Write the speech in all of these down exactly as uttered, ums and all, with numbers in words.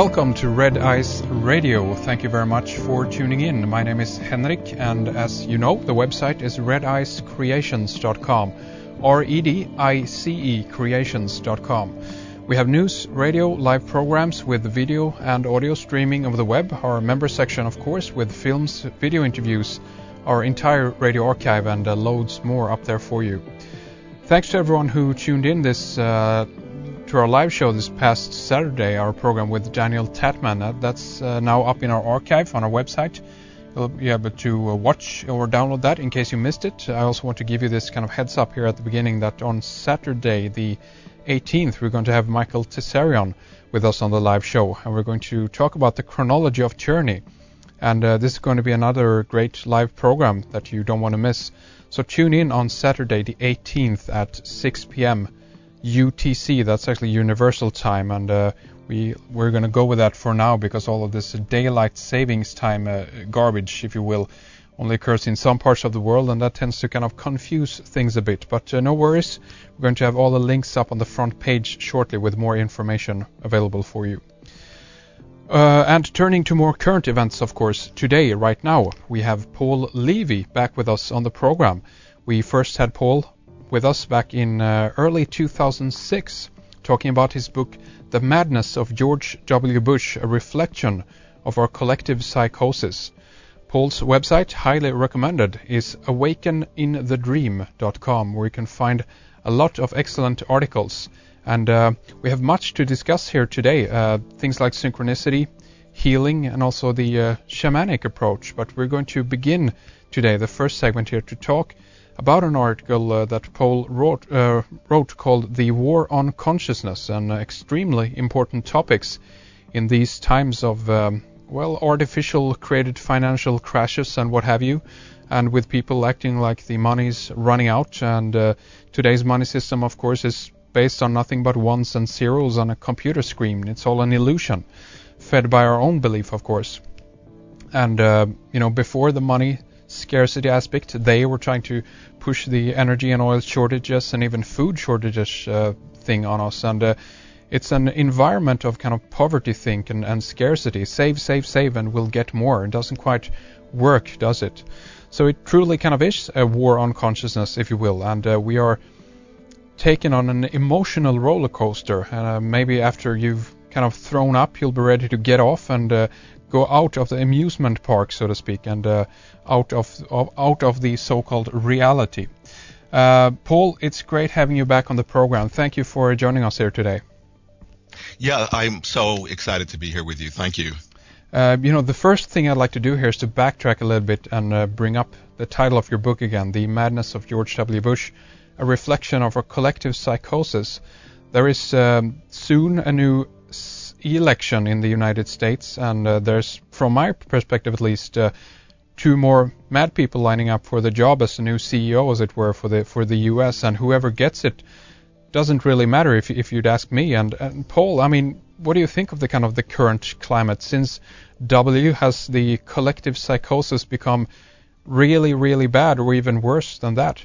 Welcome to Red Ice Radio. Thank you very much for tuning in. My name is Henrik, and as you know, the website is red ice creations dot com, R E D I C E creations dot com. We have news, radio, live programs with video and audio streaming over the web, our member section, of course, with films, video interviews, our entire radio archive, and uh, loads more up there for you. Thanks to everyone who tuned in this uh, to our live show this past Saturday, our program with Daniel Tatman. Uh, that's uh, now up in our archive on our website. You'll be able to uh, watch or download that in case you missed it. I also want to give you this kind of heads up here at the beginning that on Saturday, the eighteenth, we're going to have Michael Tessarion with us on the live show, and we're going to talk about the chronology of tyranny. And uh, this is going to be another great live program that you don't want to miss. So tune in on Saturday, the eighteenth at six p.m. U T C. That's actually Universal Time, and uh, we we're going to go with that for now because all of this daylight savings time uh, garbage, if you will, only occurs in some parts of the world, and that tends to kind of confuse things a bit. But uh, no worries, we're going to have all the links up on the front page shortly with more information available for you. Uh, and turning to more current events, of course, today, right now, we have Paul Levy back with us on the program. We first had Paul with us back in uh, early two thousand six, talking about his book, The Madness of George W. Bush, a reflection of our collective psychosis. Paul's website, highly recommended, is awaken in the dream dot com, where you can find a lot of excellent articles. And uh, we have much to discuss here today, uh, things like synchronicity, healing, and also the uh, shamanic approach. But we're going to begin today, the first segment here, to talk about an article uh, that Paul wrote, uh, wrote called The War on Consciousness, and uh, extremely important topics in these times of, um, well, artificial created financial crashes and what have you, and with people acting like the money's running out. And uh, today's money system, of course, is based on nothing but ones and zeros on a computer screen. It's all an illusion, fed by our own belief, of course. And, uh, you know, before the money scarcity aspect, they were trying to push the energy and oil shortages and even food shortages uh, thing on us. And uh, it's an environment of kind of poverty think and, and scarcity. Save, save, save, and we'll get more. It doesn't quite work, does it? So it truly kind of is a war on consciousness, if you will. And uh, we are taken on an emotional roller coaster. Uh, maybe after you've kind of thrown up, you'll be ready to get off and uh, go out of the amusement park, so to speak, and uh, out of, of out of the so-called reality. Uh, Paul, it's great having you back on the program. Thank you for joining us here today. Yeah, I'm so excited to be here with you. Thank you. Uh, you know, the first thing I'd like to do here is to backtrack a little bit and uh, bring up the title of your book again, The Madness of George W. Bush, a reflection of our collective psychosis. There is um, soon a new election in the United States, and uh, there's, from my perspective at least, uh, two more mad people lining up for the job as the new C E O, as it were, for the for the U S, and whoever gets it doesn't really matter if if you'd ask me. And, and Paul, I mean, what do you think of the kind of the current climate since W has the collective psychosis become really, really bad, or even worse than that?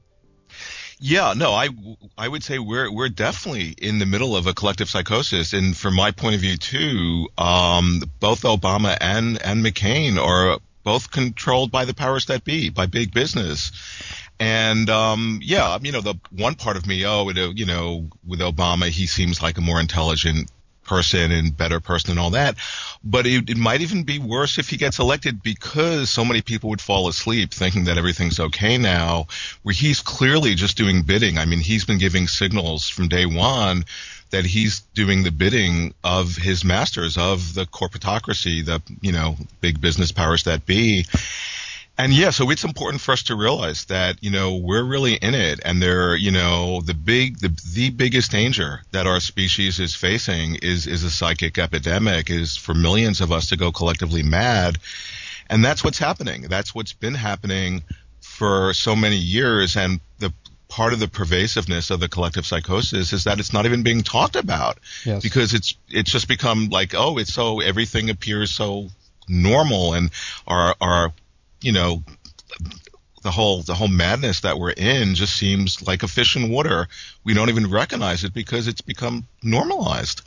Yeah, no, I, I would say we're we're definitely in the middle of a collective psychosis, and from my point of view too, um, both Obama and and McCain are both controlled by the powers that be, by big business, and um, yeah, you know, the one part of me, oh, you know, with Obama, he seems like a more intelligent person and better person and all that, but it, it might even be worse if he gets elected, because so many people would fall asleep thinking that everything's okay now, where he's clearly just doing bidding. I mean, he's been giving signals from day one that he's doing the bidding of his masters, of the corporatocracy, the, you know, big business powers that be. And yeah, so it's important for us to realize that, you know, we're really in it, and they're, you know, the big, the, the biggest danger that our species is facing is, is a psychic epidemic, is for millions of us to go collectively mad. And that's what's happening. That's what's been happening for so many years. And the part of the pervasiveness of the collective psychosis is that it's not even being talked about. Yes. Because it's, it's just become like, oh, it's so, everything appears so normal, and our, our, you know, the whole the whole madness that we're in just seems like a fish in water. We don't even recognize it because it's become normalized.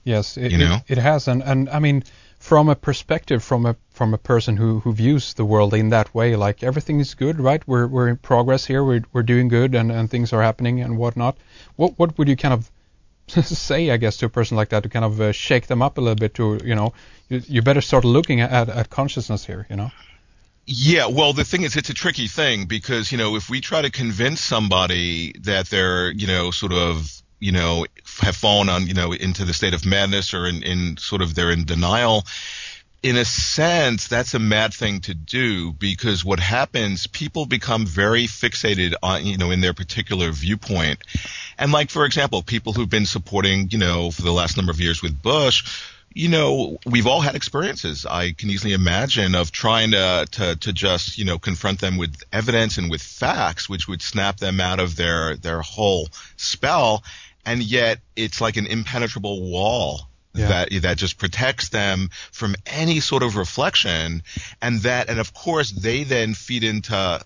Yes, it, you know? it, it has, and, and I mean, from a perspective, from a from a person who, who views the world in that way, like everything is good, right? We're we're in progress here, we're we're doing good, and, and things are happening and whatnot. What what would you kind of say, I guess, to a person like that to kind of uh, shake them up a little bit? To you know, you, you better start looking at, at consciousness here, you know. Yeah, well, the thing is, it's a tricky thing because, you know, if we try to convince somebody that they're, you know, sort of, you know, have fallen on, you know, into the state of madness or in, in sort of they're in denial, in a sense, that's a mad thing to do because what happens, people become very fixated on, you know, in their particular viewpoint. And like, for example, people who've been supporting, you know, for the last number of years with Bush, you know, we've all had experiences. I can easily imagine of trying to, to, to just, you know, confront them with evidence and with facts, which would snap them out of their, their whole spell. And yet it's like an impenetrable wall. Yeah. That that just protects them from any sort of reflection, and that and of course they then feed into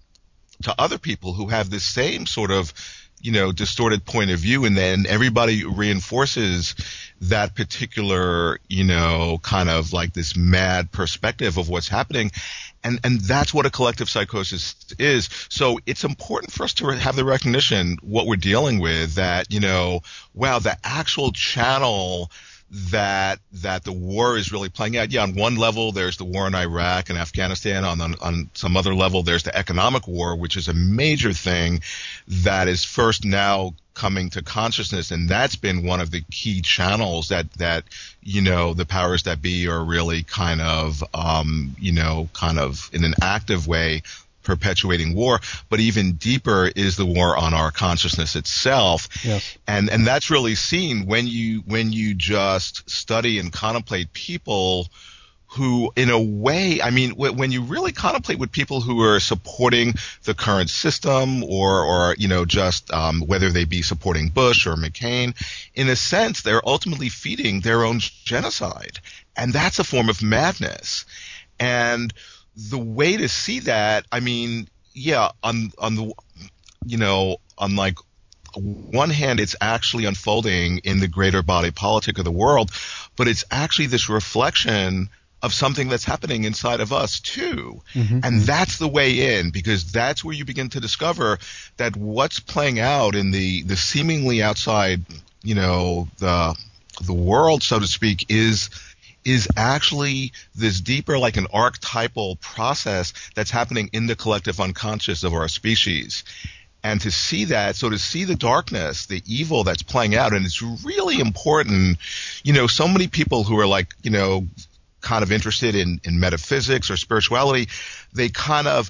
to other people who have the same sort of, you know, distorted point of view, and then everybody reinforces that particular, you know, kind of like this mad perspective of what's happening. And and that's what a collective psychosis is. So it's important for us to have the recognition what we're dealing with, that, you know, wow, the actual channel that that the war is really playing out. Yeah, on one level, there's the war in Iraq and Afghanistan. On, on on some other level, there's the economic war, which is a major thing that is first now coming to consciousness, and that's been one of the key channels that that you know the powers that be are really kind of um you know kind of in an active way perpetuating war. But even deeper is the war on our consciousness itself. Yes. And and that's really seen when you when you just study and contemplate people who, in a way, I mean, w- when you really contemplate with people who are supporting the current system, or or you know just um, whether they be supporting Bush or McCain, in a sense, they're ultimately feeding their own genocide, and that's a form of madness. And the way to see that, I mean, yeah, on on the, you know, on like one hand, it's actually unfolding in the greater body politic of the world, but it's actually this reflection of something that's happening inside of us too. Mm-hmm. And that's the way in, because that's where you begin to discover that what's playing out in the the seemingly outside, you know, the the world, so to speak, is is actually this deeper, like an archetypal process that's happening in the collective unconscious of our species. And to see that, so to see the darkness, the evil that's playing out, and it's really important, you know, so many people who are like, you know, kind of interested in, in metaphysics or spirituality, they kind of,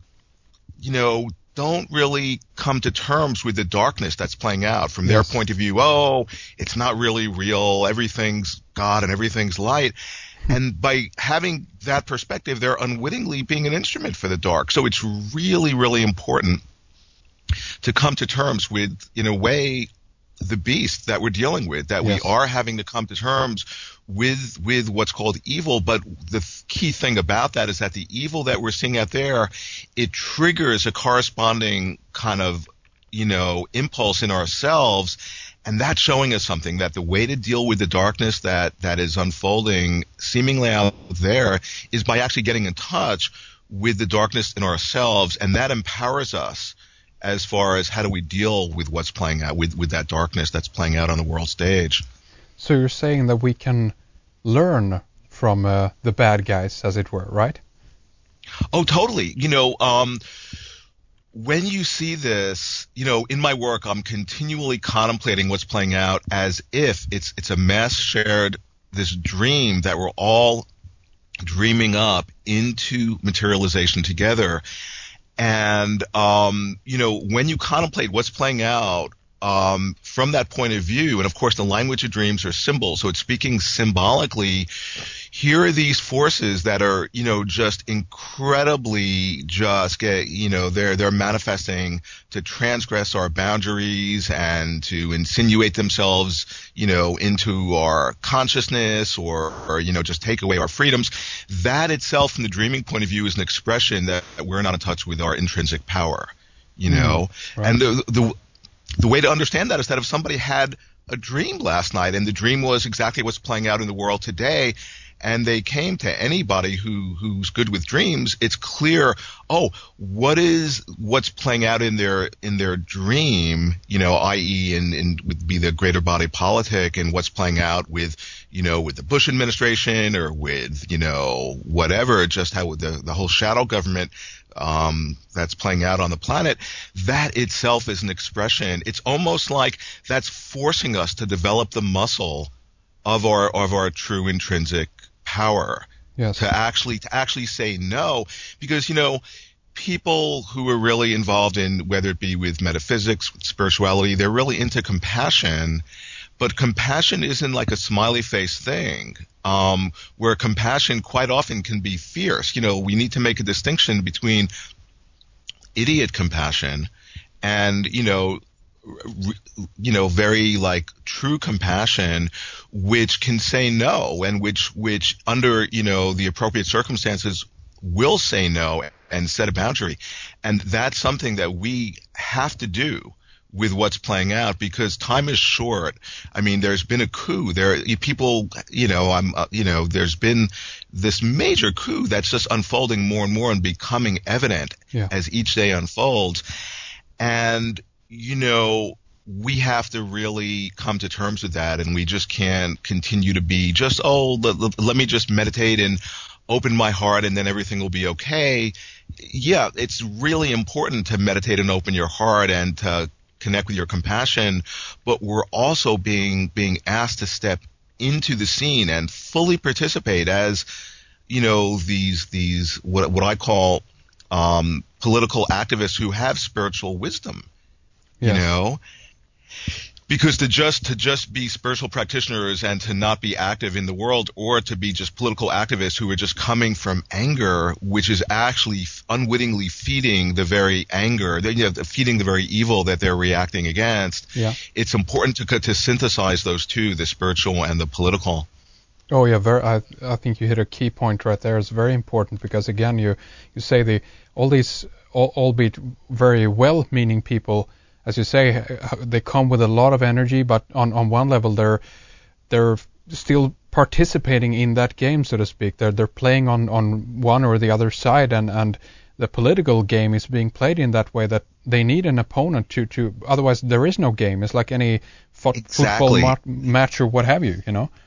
you know, don't really come to terms with the darkness that's playing out from their yes. point of view. Oh, it's not really real. Everything's God and everything's light. And by having that perspective, they're unwittingly being an instrument for the dark. So it's really, really important to come to terms with, in a way, the beast that we're dealing with, that yes. we are having to come to terms with with what's called evil. But the th- key thing about that is that the evil that we're seeing out there, it triggers a corresponding kind of, you know, impulse in ourselves, and that's showing us something, that the way to deal with the darkness that that is unfolding seemingly out there is by actually getting in touch with the darkness in ourselves, and that empowers us as far as how do we deal with what's playing out, with, with that darkness that's playing out on the world stage. So you're saying that we can learn from uh, the bad guys, as it were, right? Oh, totally. You know, um, when you see this, you know, in my work, I'm continually contemplating what's playing out as if it's it's a mass shared, this dream that we're all dreaming up into materialization together. And, um, you know, when you contemplate what's playing out um, from that point of view, and of course the language of dreams are symbols, so it's speaking symbolically, here are these forces that are, you know, just incredibly just get, you know, they're, they're manifesting to transgress our boundaries and to insinuate themselves, you know, into our consciousness, or, or, you know, just take away our freedoms. That itself, from the dreaming point of view, is an expression that we're not in touch with our intrinsic power, you know, mm, right. and the, the, the way to understand that is that if somebody had a dream last night, and the dream was exactly what's playing out in the world today. And they came to anybody who who's good with dreams. It's clear, oh, what is what's playing out in their in their dream, you know, that is, in, in would be the greater body politic, and what's playing out with, you know, with the Bush administration or with, you know, whatever, just how the the whole shadow government um, that's playing out on the planet. That itself is an expression. It's almost like that's forcing us to develop the muscle of our of our true intrinsic power. Yes. to actually to actually say no, because, you know, people who are really involved in, whether it be with metaphysics, with spirituality, they're really into compassion, but compassion isn't like a smiley face thing. Um, where compassion quite often can be fierce. You know, we need to make a distinction between idiot compassion and, you know, you know, very like true compassion, which can say no, and which, which under, you know, the appropriate circumstances will say no and set a boundary. And that's something that we have to do with what's playing out, because time is short. I mean, there's been a coup. There, people, you know, I'm, uh, you know, there's been this major coup that's just unfolding more and more and becoming evident yeah. as each day unfolds. And, you know, we have to really come to terms with that, and we just can't continue to be just, oh, let, let me just meditate and open my heart and then everything will be okay. Yeah, it's really important to meditate and open your heart and to connect with your compassion, but we're also being being asked to step into the scene and fully participate as, you know, these these what what I call um, political activists who have spiritual wisdom. Yes. You know, because to just to just be spiritual practitioners and to not be active in the world, or to be just political activists who are just coming from anger, which is actually unwittingly feeding the very anger, you know, feeding the very evil that they're reacting against. Yeah. It's important to to synthesize those two, the spiritual and the political. Oh yeah, very. I I think you hit a key point right there. It's very important because again, you you say the all these all, albeit very well-meaning people, as you say, they come with a lot of energy, but on, on one level they're they're still participating in that game, so to speak. They're they're playing on, on one or the other side, and, and the political game is being played in that way that they need an opponent to, to otherwise there is no game. It's like any fo- exactly. football ma- match or what have you, you know.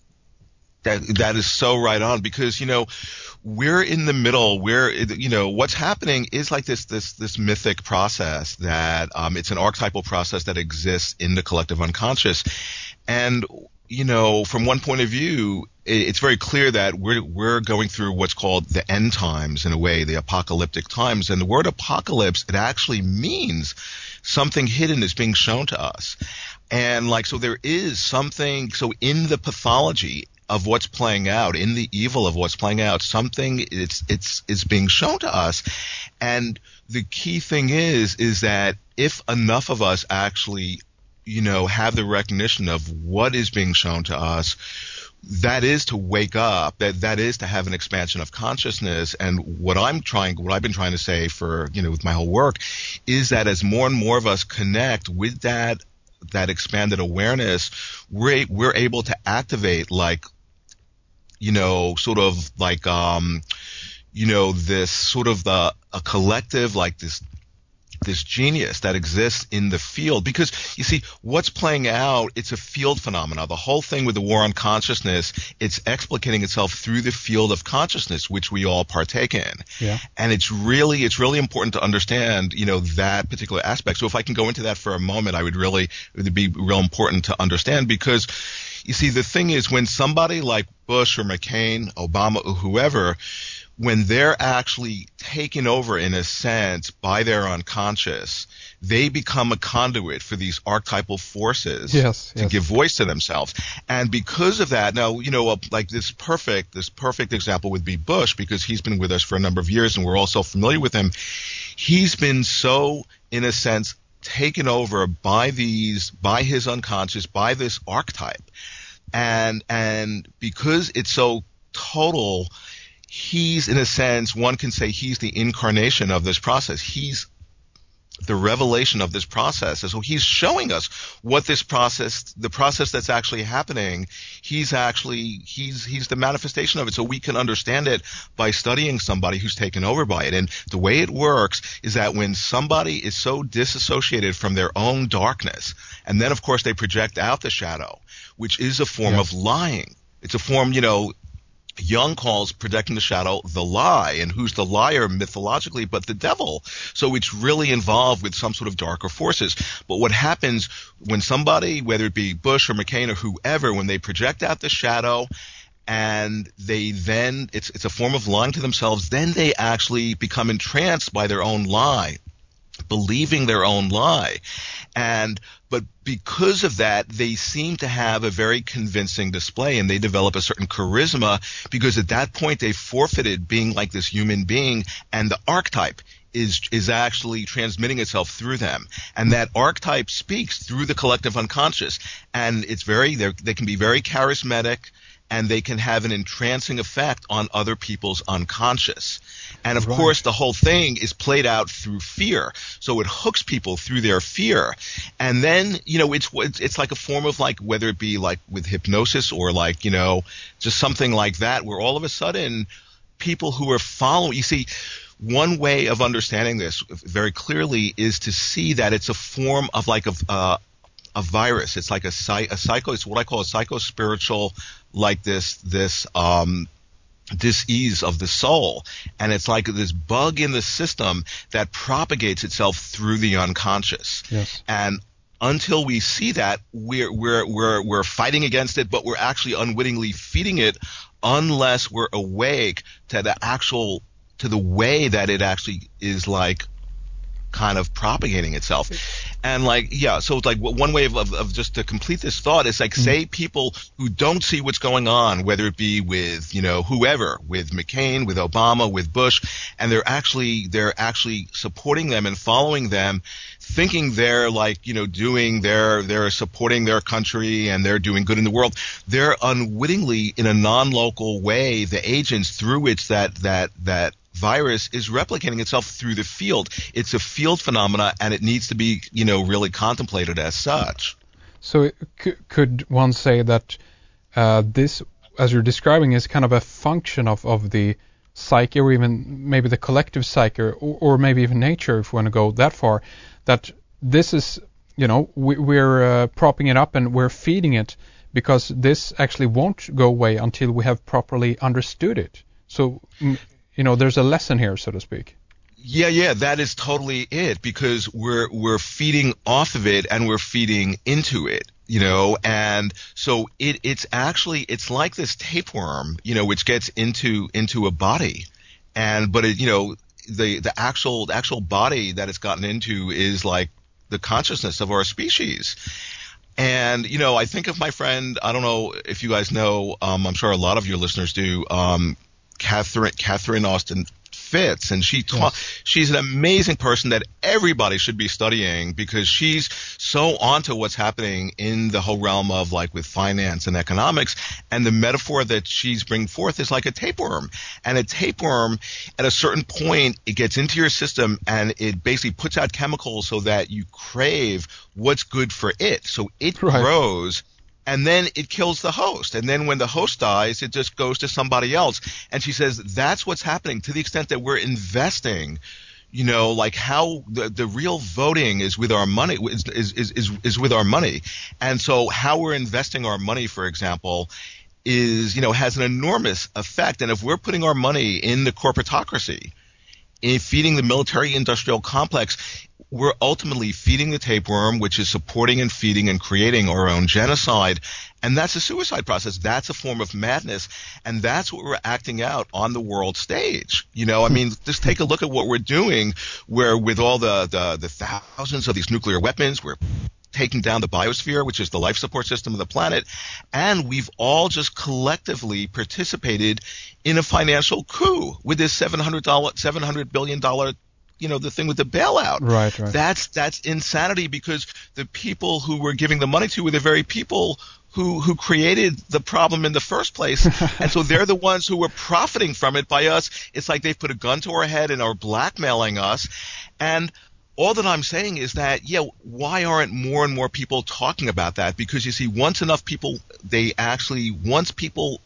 That that is so right on, because, you know, we're in the middle. We're, you know, what's happening is like this this this mythic process that um, it's an archetypal process that exists in the collective unconscious, and, you know, from one point of view, it's very clear that we're we're going through what's called the end times, in a way, the apocalyptic times. And the word apocalypse, it actually means something hidden is being shown to us, and like so there is something. So in the pathology of what's playing out, in the evil of what's playing out, something it's it's is being shown to us. And the key thing is is that if enough of us actually, you know, have the recognition of what is being shown to us, that is to wake up, that that is to have an expansion of consciousness. And what I'm trying, what I've been trying to say for, you know, with my whole work, is that as more and more of us connect with that that expanded awareness, we're we're able to activate, like, you know, sort of like, um, you know, this sort of the a collective, like this this genius that exists in the field. Because you see, what's playing out, it's a field phenomena. The whole thing with the war on consciousness, it's explicating itself through the field of consciousness, which we all partake in. Yeah. And it's really, it's really important to understand, you know, that particular aspect. So if I can go into that for a moment, I would really, it would be real important to understand, because you see, the thing is, when somebody like Bush or McCain, Obama, or whoever, when they're actually taken over, in a sense, by their unconscious, they become a conduit for these archetypal forces yes, to yes. give voice to themselves. And because of that, now, you know, like this perfect, this perfect example would be Bush, because he's been with us for a number of years and we're all so familiar with him. He's been so, in a sense, taken over by these, by his unconscious, by this archetype. And, and because it's so total, he's, in a sense, one can say he's the incarnation of this process. He's, the revelation of this process. And so he's showing us what this process, the process that's actually happening, he's actually, he's, he's the manifestation of it. So we can understand it by studying somebody who's taken over by it. And the way it works is that when somebody is so disassociated from their own darkness, and then of course they project out the shadow, which is a form yes. of lying. It's a form, you know, Jung calls projecting the shadow the lie, and who's the liar mythologically but the devil. So it's really involved with some sort of darker forces. But what happens when somebody, whether it be Bush or McCain or whoever, when they project out the shadow and they then, it's, it's a form of lying to themselves, then they actually become entranced by their own lie, believing their own lie. And but because of that, they seem to have a very convincing display, and they develop a certain charisma, because at that point they forfeited being like this human being, and the archetype is is actually transmitting itself through them, and that archetype speaks through the collective unconscious, and it's very they can be very charismatic, and they can have an entrancing effect on other people's unconscious. And of right. course, the whole thing is played out through fear. So it hooks people through their fear. And then, you know, it's it's like a form of, like, whether it be like with hypnosis or like, you know, just something like that, where all of a sudden people who are following, you see, one way of understanding this very clearly is to see that it's a form of like a, uh, a virus. It's like a, a psycho, it's what I call a psycho-spiritual, like this, this, um, dis-ease of the soul. And it's like this bug in the system that propagates itself through the unconscious. Yes. And until we see that, we're, we're, we're, we're fighting against it, but we're actually unwittingly feeding it, unless we're awake to the actual, to the way that it actually is, like, kind of propagating itself. And like, yeah, so it's like one way of, of, of just to complete this thought is like, mm-hmm. say people who don't see what's going on, whether it be with, you know, whoever, with McCain, with Obama, with Bush, and they're actually, they're actually supporting them and following them, thinking they're like, you know, doing their, they're supporting their country and they're doing good in the world. They're unwittingly, in a non-local way, the agents through which that, that, that, virus is replicating itself through the field. It's a field phenomena, and it needs to be, you know, really contemplated as such. So c- could one say that uh, this, as you're describing, is kind of a function of, of the psyche, or even maybe the collective psyche, or, or maybe even nature, if we want to go that far, that this is, you know, we, we're uh, propping it up and we're feeding it, because this actually won't go away until we have properly understood it. So m- You know, there's a lesson here, so to speak. Yeah, yeah, that is totally it, because we're we're feeding off of it and we're feeding into it, you know, and so it it's actually it's like this tapeworm, you know, which gets into into a body, and but it, you know, the the actual the actual body that it's gotten into is like the consciousness of our species. And, you know, I think of my friend, I don't know if you guys know, um, I'm sure a lot of your listeners do, um, Catherine, Catherine Austin Fitts, and she ta- yes. she's an amazing person that everybody should be studying, because she's so onto what's happening in the whole realm of, like, with finance and economics. And the metaphor that she's bringing forth is like a tapeworm. And a tapeworm, at a certain point, it gets into your system and it basically puts out chemicals so that you crave what's good for it. So it right. grows. And then it kills the host. And then when the host dies, it just goes to somebody else. And she says that's what's happening, to the extent that we're investing, you know, like how the, the real voting is with our money, is, is, is, is with our money. And so how we're investing our money, for example, is, you know, has an enormous effect. And if we're putting our money in the corporatocracy, in feeding the military-industrial complex, we're ultimately feeding the tapeworm, which is supporting and feeding and creating our own genocide. And that's a suicide process. That's a form of madness. And that's what we're acting out on the world stage. You know, I mean, just take a look at what we're doing, where with all the, the, the thousands of these nuclear weapons, we're taking down the biosphere, which is the life support system of the planet. And we've all just collectively participated in a financial coup with this seven hundred billion dollars, you know, the thing with the bailout. Right, right. That's, that's insanity, because the people who we're giving the money to were the very people who, who created the problem in the first place. And so they're the ones who were profiting from it by us. It's like they've put a gun to our head and are blackmailing us. And all that I'm saying is that, yeah, why aren't more and more people talking about that? Because you see, once enough people, they actually, once people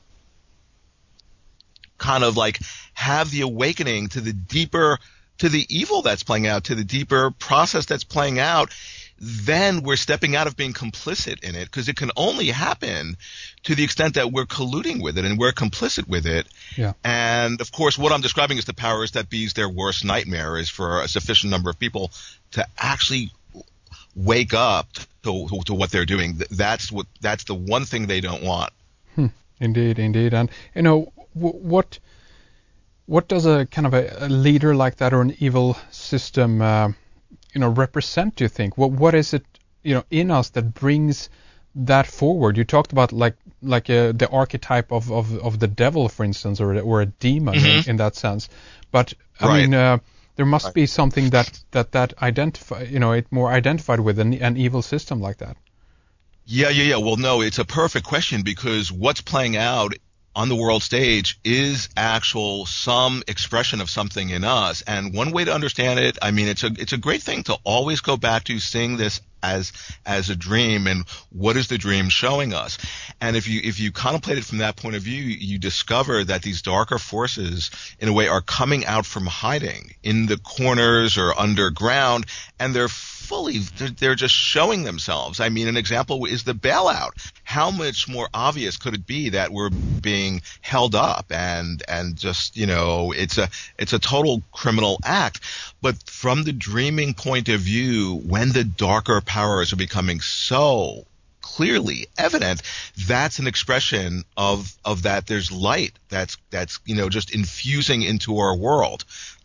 kind of like have the awakening to the deeper, to the evil that's playing out, to the deeper process that's playing out, then we're stepping out of being complicit in it, because it can only happen to the extent that we're colluding with it and we're complicit with it. Yeah. And of course, what I'm describing is the powers that be's their worst nightmare, is for a sufficient number of people to actually wake up to, to what they're doing. That's what, that's the one thing they don't want. Hmm. Indeed, indeed. And, you know, w- what, what does a kind of a, a leader like that, or an evil system, uh, you know, represent, do you think? What what is it, you know, in us that brings that forward? You talked about like like uh, the archetype of, of, of the devil, for instance, or or a demon Mm-hmm. in, in that sense. But I Right. mean, uh, there must Right. be something that that that identify, you know, it more identified with an, an evil system like that. Yeah, yeah, yeah. Well, no, it's a perfect question, because what's playing out on the world stage is actual some expression of something in us. And one way to understand it, I mean, it's a it's a great thing to always go back to seeing this as as a dream, and what is the dream showing us. And if you if you contemplate it from that point of view, you discover that these darker forces in a way are coming out from hiding in the corners or underground, and they're fully they're, they're just showing themselves. I mean, an example is the bailout. How much more obvious could it be that we're being held up, and and just, you know, it's a it's a total criminal act. But from the dreaming point of view, when the darker powers are becoming so clearly evident, that's an expression of of that there's light that's that's you know just infusing into our world.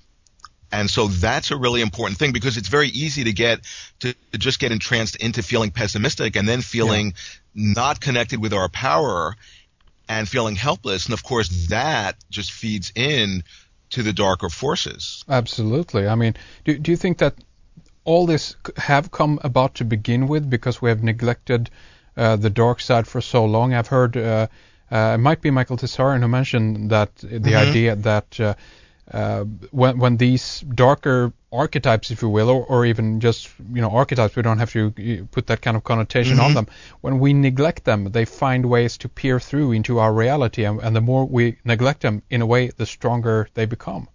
And so that's a really important thing, because it's very easy to get to, to just get entranced into feeling pessimistic, and then feeling yeah. not connected with our power, and feeling helpless. And of course, that just feeds in to the darker forces. Absolutely. I mean, do do you think that all this have come about to begin with because we have neglected uh, the dark side for so long? I've heard uh, uh, it might be Michael Tsarion who mentioned that the mm-hmm. idea that uh, uh, when when these darker archetypes, if you will, or, or even just, you know, archetypes, we don't have to put that kind of connotation mm-hmm. on them. When we neglect them, they find ways to peer through into our reality, and, and the more we neglect them, in a way, the stronger they become.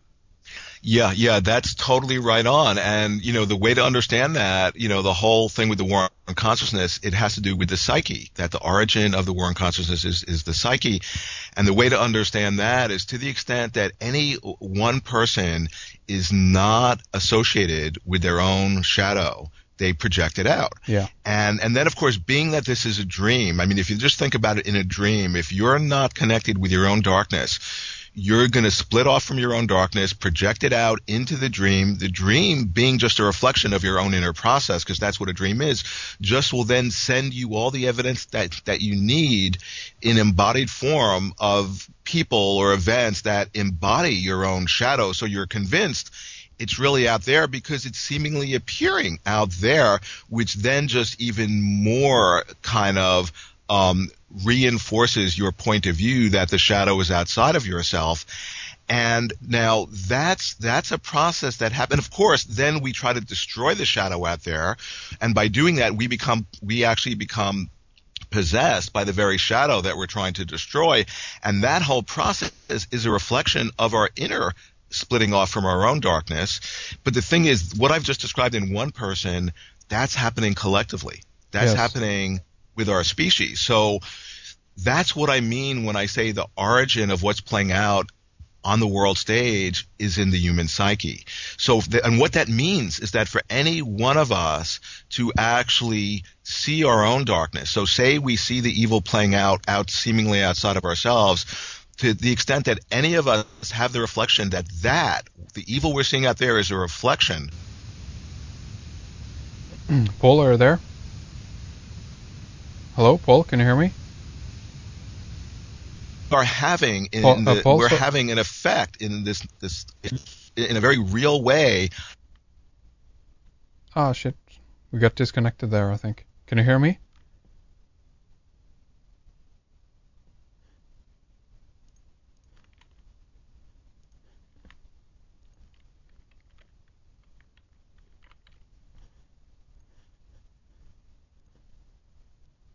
Yeah, yeah, that's totally right on. And, you know, the way to understand that, you know, the whole thing with the war on consciousness, it has to do with the psyche, that the origin of the war on consciousness is, is the psyche. And the way to understand that is to the extent that any one person is not associated with their own shadow, they project it out. Yeah. And and then, of course, being that this is a dream, I mean, if you just think about it in a dream, if you're not connected with your own darkness, you're going to split off from your own darkness, project it out into the dream. The dream, being just a reflection of your own inner process, because that's what a dream is, just will then send you all the evidence that, that you need in embodied form of people or events that embody your own shadow. So you're convinced it's really out there because it's seemingly appearing out there, which then just even more kind of um, reinforces your point of view that the shadow is outside of yourself. And now that's that's a process that happens. Of course, then we try to destroy the shadow out there, and by doing that, we become we actually become possessed by the very shadow that we're trying to destroy. And that whole process is, is a reflection of our inner splitting off from our own darkness. But the thing is, what I've just described in one person, that's happening collectively. That's yes. happening with our species. So that's what I mean when I say the origin of what's playing out on the world stage is in the human psyche. So, the, and what that means is that for any one of us to actually see our own darkness, so say we see the evil playing out, out seemingly outside of ourselves, to the extent that any of us have the reflection that that, the evil we're seeing out there is a reflection. Paul, are you there? Hello, Paul, can you hear me? Are having in Paul, the, uh, Paul, we're so having an effect in this this in a very real way. Ah, shit, we got disconnected there, I think. Can you hear me?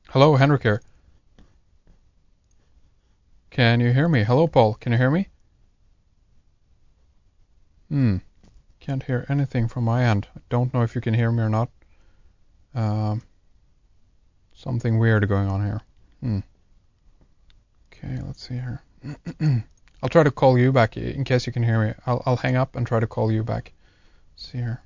Hello, Henrik here. Can you hear me? Hello, Paul. Can you hear me? Hmm. Can't hear anything from my end. I don't know if you can hear me or not. Um, something weird going on here. Hmm. Okay, let's see here. I'll try to call you back in case you can hear me. I'll, I'll hang up and try to call you back. Let's see here.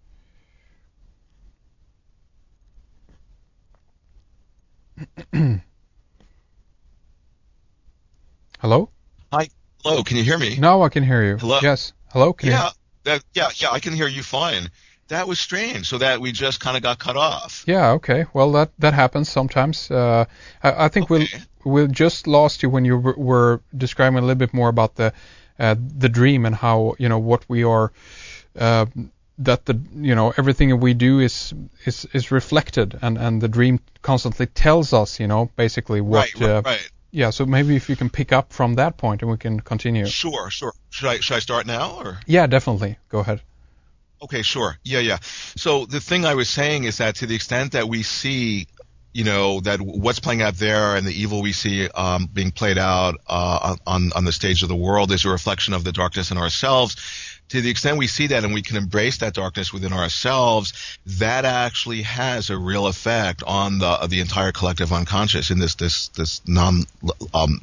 Hello? Hi. Hello. Can you hear me? Now I can hear you. Hello. Yes. Hello. Can Yeah. you? That, yeah. Yeah. I can hear you fine. That was strange. So that we just kind of got cut off. Yeah. Okay. Well, that that happens sometimes. Uh, I, I think Okay. we'll we just lost you when you were, were describing a little bit more about the uh, the dream and how you know what we are. Uh, that the you know everything we do is is is reflected, and and the dream constantly tells us you know basically what. Right. Right. Uh, right. Yeah, so maybe if you can pick up from that point and we can continue. Sure. Sure. Should I should I start now or? Yeah, definitely. Go ahead. Okay, sure. Yeah, yeah. So the thing I was saying is that to the extent that we see, you know, that what's playing out there and the evil we see um, being played out uh, on on the stage of the world is a reflection of the darkness in ourselves. To the extent we see that and we can embrace that darkness within ourselves, that actually has a real effect on the the entire collective unconscious in this this this non um,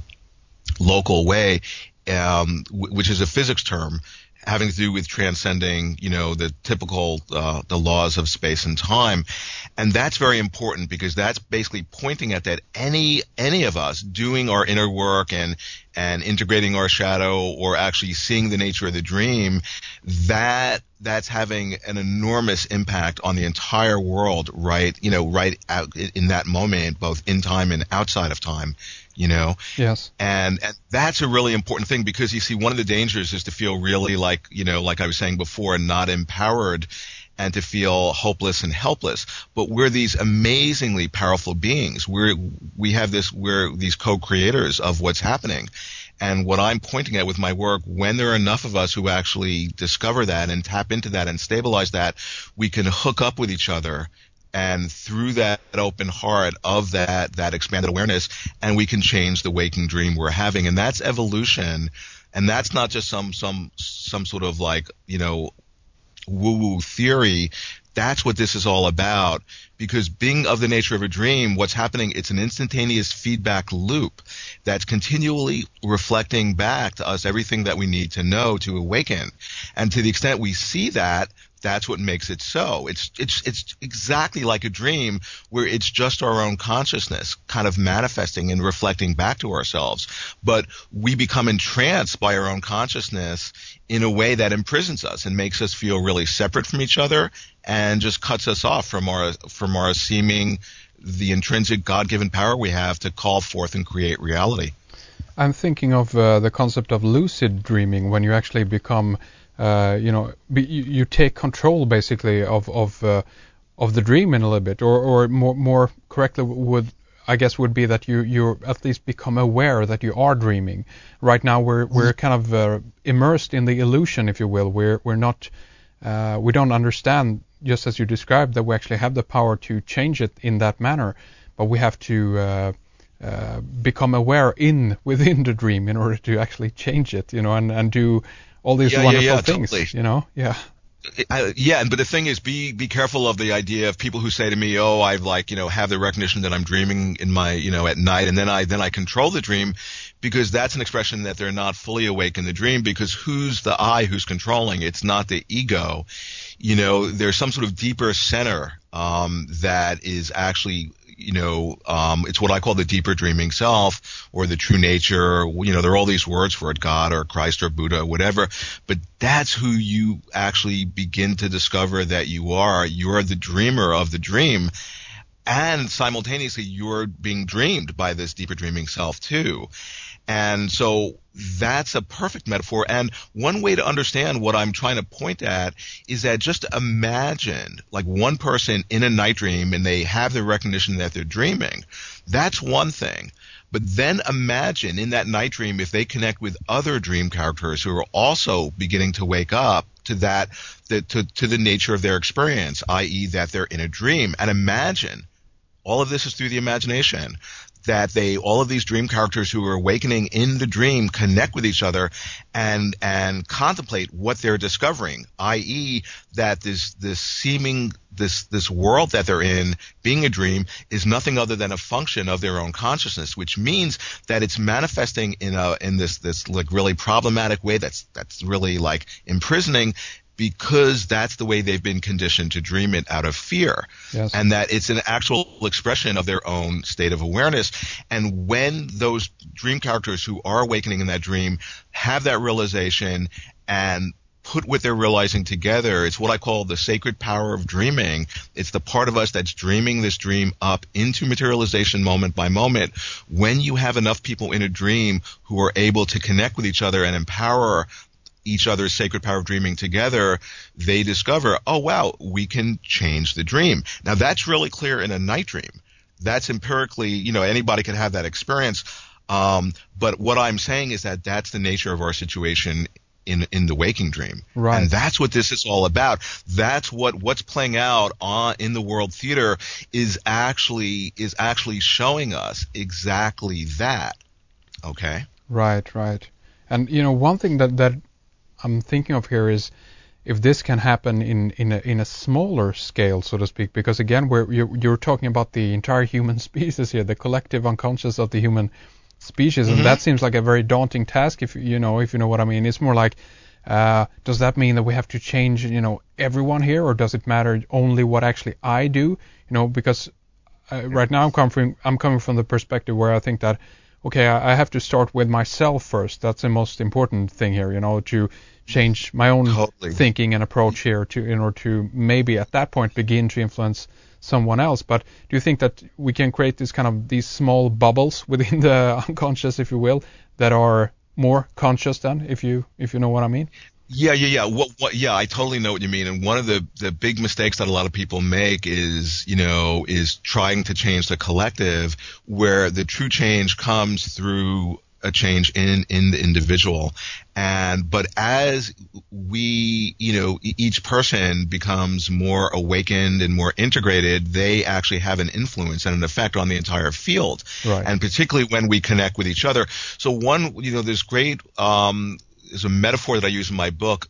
local way, um, w- which is a physics term having to do with transcending, you know, the typical uh, the laws of space and time, and that's very important because that's basically pointing at that any any of us doing our inner work and and integrating our shadow or actually seeing the nature of the dream, that that's having an enormous impact on the entire world, right? You know, right out in that moment, both in time and outside of time. You know? Yes. And, and that's a really important thing because you see one of the dangers is to feel really like, you know, like I was saying before, not empowered and to feel hopeless and helpless. But we're these amazingly powerful beings. We're, we have this, we're these co-creators of what's happening. And what I'm pointing at with my work, when there are enough of us who actually discover that and tap into that and stabilize that, we can hook up with each other. And through that open heart of that that expanded awareness, and we can change the waking dream we're having, and that's evolution, and that's not just some some some sort of like you know woo-woo theory. That's what this is all about. Because being of the nature of a dream, what's happening? It's an instantaneous feedback loop that's continually reflecting back to us everything that we need to know to awaken, and to the extent we see that. That's what makes it so. It's it's it's exactly like a dream where it's just our own consciousness kind of manifesting and reflecting back to ourselves. But we become entranced by our own consciousness in a way that imprisons us and makes us feel really separate from each other and just cuts us off from our from our seeming the intrinsic God-given power we have to call forth and create reality. I'm thinking of uh, the concept of lucid dreaming when you actually become Uh, you know, be, you, you take control basically of of uh, of the dream in a little bit, or or more more correctly would I guess would be that you you at least become aware that you are dreaming. Right now we're we're kind of uh, immersed in the illusion, if you will. We're we're not uh, we don't understand, just as you described, that we actually have the power to change it in that manner, but we have to uh, uh, become aware in within the dream in order to actually change it, you know, and and do all these yeah, wonderful yeah, yeah, things, totally. you know, yeah. I, yeah, but the thing is, be be careful of the idea of people who say to me, "Oh, I've like you know have the recognition that I'm dreaming in my you know at night, and then I then I control the dream," because that's an expression that they're not fully awake in the dream. Because who's the I who's controlling? It's not the ego. You know, there's some sort of deeper center um, that is actually. You know, um, it's what I call the deeper dreaming self or the true nature. You know, there are all these words for it, God or Christ or Buddha or whatever. But that's who you actually begin to discover that you are. You're the dreamer of the dream. And simultaneously, you're being dreamed by this deeper dreaming self too. And so that's a perfect metaphor. And one way to understand what I'm trying to point at is that just imagine like one person in a night dream and they have the recognition that they're dreaming. That's one thing. But then imagine in that night dream if they connect with other dream characters who are also beginning to wake up to that, the, to, to the nature of their experience, that is that they're in a dream. And imagine all of this is through the imagination. That they, all of these dream characters who are awakening in the dream connect with each other and, and contemplate what they're discovering, that is that this, this seeming, this, this world that they're in, being a dream, is nothing other than a function of their own consciousness, which means that it's manifesting in a, in this, this like really problematic way that's, that's really like imprisoning, because that's the way they've been conditioned to dream it out of fear. Yes. And that it's an actual expression of their own state of awareness. And when those dream characters who are awakening in that dream have that realization and put what they're realizing together, it's what I call the sacred power of dreaming. It's the part of us that's dreaming this dream up into materialization moment by moment. When you have enough people in a dream who are able to connect with each other and empower each other's sacred power of dreaming together, they discover, oh wow, we can change the dream. Now that's really clear in a night dream. That's empirically, you know, anybody can have that experience. Um, but what I'm saying is that that's the nature of our situation in in the waking dream. Right. And that's what this is all about. That's what what's playing out on in the World Theater is actually is actually showing us exactly that. Okay? Right, right. And you know, one thing that that I'm thinking of here is if this can happen in in a, in a smaller scale, so to speak, because again, we're you're, you're talking about the entire human species here, the collective unconscious of the human species, mm-hmm. and that seems like a very daunting task. If you know, if you know what I mean, it's more like, uh, does that mean that we have to change, you know, everyone here, or does it matter only what actually I do? You know, because uh, right now I'm coming from I'm coming from the perspective where I think that, okay, I have to start with myself first. That's the most important thing here, you know, to change my own totally. thinking and approach here to in order to maybe at that point begin to influence someone else. But do you think that we can create this kind of these small bubbles within the unconscious, if you will, that are more conscious then, if you if you know what I mean? Yeah, yeah, yeah. What, what, yeah, I totally know what you mean. And one of the, the big mistakes that a lot of people make is, you know, is trying to change the collective, where the true change comes through a change in, in the individual. And, but as we, you know, each person becomes more awakened and more integrated, they actually have an influence and an effect on the entire field. Right. And particularly when we connect with each other. So one, you know, there's great, um, is a metaphor that I use in my book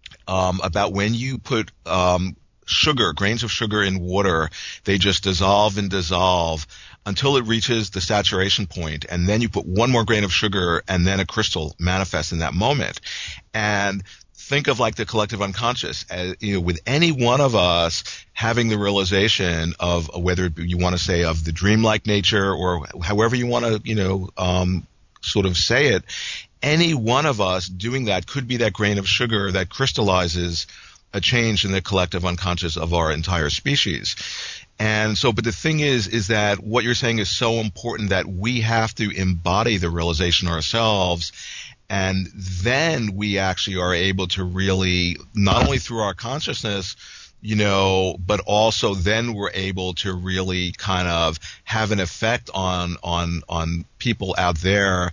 um, about when you put um, sugar, grains of sugar in water, they just dissolve and dissolve until it reaches the saturation point, and then you put one more grain of sugar, and then a crystal manifests in that moment. And think of like the collective unconscious, as, you know, with any one of us having the realization of whether you want to say of the dreamlike nature or however you want to, you know, um, sort of say it. Any one of us doing that could be that grain of sugar that crystallizes a change in the collective unconscious of our entire species. And so, but the thing is, is that what you're saying is so important that we have to embody the realization ourselves. And then we actually are able to really, not only through our consciousness, you know, but also then we're able to really kind of have an effect on, on, on people out there,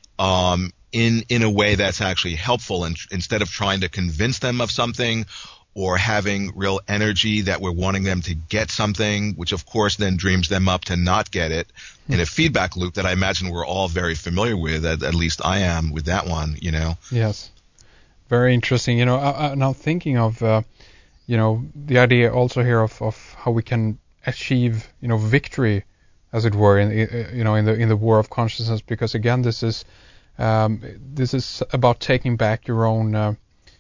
um, in, in a way that's actually helpful, and instead of trying to convince them of something or having real energy that we're wanting them to get something, which of course then dreams them up to not get it in a feedback loop that I imagine we're all very familiar with, at, at least I am with that one, you know. Yes. Very interesting. You know, I, I'm now thinking of, uh, you know, the idea also here of, of how we can achieve, you know, victory, as it were, in, you know, in the, in the war of consciousness, because again, this is, Um, this is about taking back your own, uh,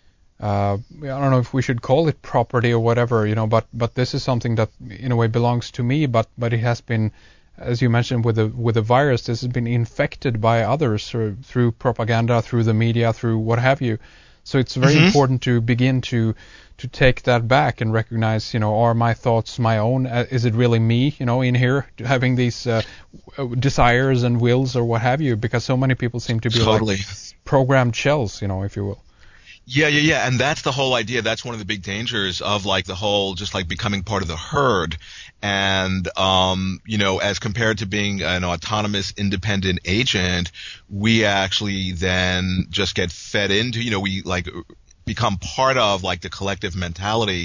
uh, I don't know if we should call it property or whatever, you know, but, but this is something that in a way belongs to me, but, but it has been, as you mentioned with the, with the virus, this has been infected by others through, through propaganda, through the media, through what have you. So it's very mm-hmm. important to begin to, to take that back and recognize, you know, are my thoughts my own? Uh, is it really me, you know, in here having these uh, desires and wills or what have you? Because so many people seem to be totally. like programmed shells, you know, if you will. Yeah, yeah, yeah. And that's the whole idea. That's one of the big dangers of like the whole, just like becoming part of the herd. And, um, you know, as compared to being an autonomous, independent agent, we actually then just get fed into, you know, we like become part of like the collective mentality